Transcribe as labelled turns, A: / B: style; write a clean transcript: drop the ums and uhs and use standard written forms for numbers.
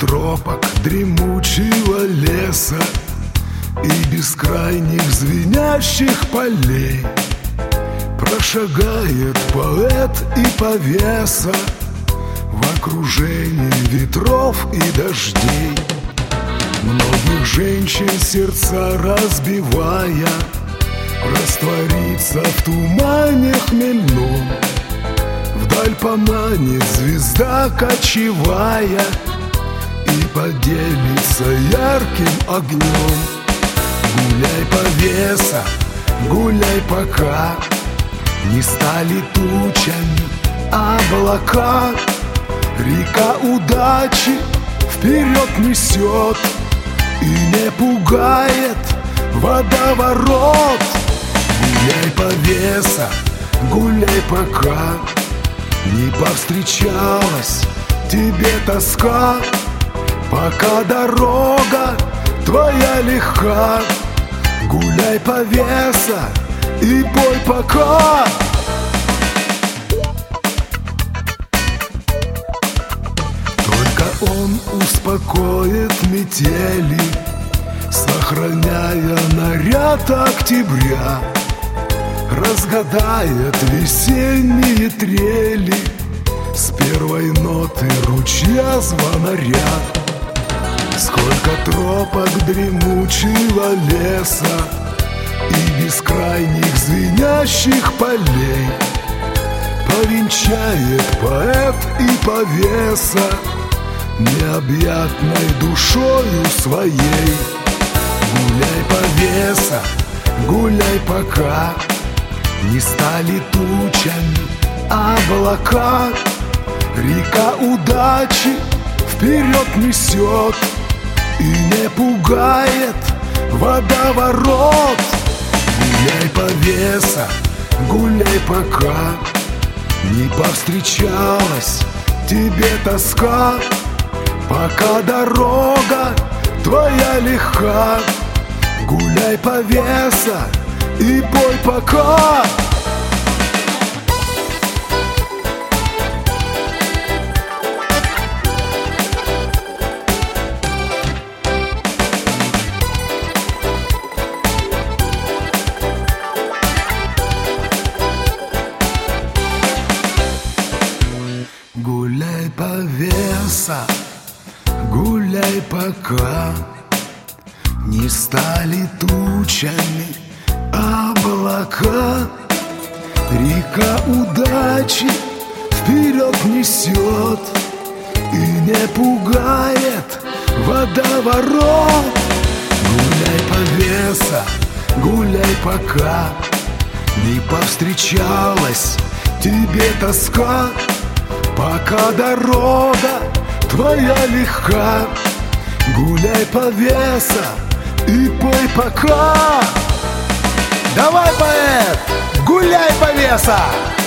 A: тропок дремучего леса и бескрайних звенящих полей прошагает поэт и повеса в окружении ветров и дождей. Многих женщин сердца разбивая, растворится в тумане хмельном. Вдаль поманит звезда кочевая и поделится ярким огнем. Гуляй, повеса, гуляй, пока не стали тучами облака. Река удачи вперед несет и не пугает водоворот. Гуляй, повеса, гуляй, пока не повстречалась тебе тоска, пока дорога твоя легка. Гуляй, повеса, и пой пока. Только он успокоит метели, сохраняя наряд октября, разгадает весенние трели с первой ноты ручья звонаря. Сколько тропок дремучего леса и бескрайних звенящих полей повенчает поэт и повеса необъятной душою своей. Гуляй, повеса, гуляй, пока не стали тучами облака. Река удачи вперед несет и не пугает водоворот. Гуляй, повеса, гуляй, пока не повстречалась тебе тоска, пока дорога твоя легка. Гуляй, повеса, и пой пока. Гуляй, повеса, гуляй, пока не стали тучами облака. Река удачи вперед несет и не пугает водоворот. Гуляй, повеса, гуляй, пока не повстречалась тебе тоска, пока дорога твоя легка. Гуляй, повеса, и пой пока.
B: Давай, поэт, гуляй, повеса!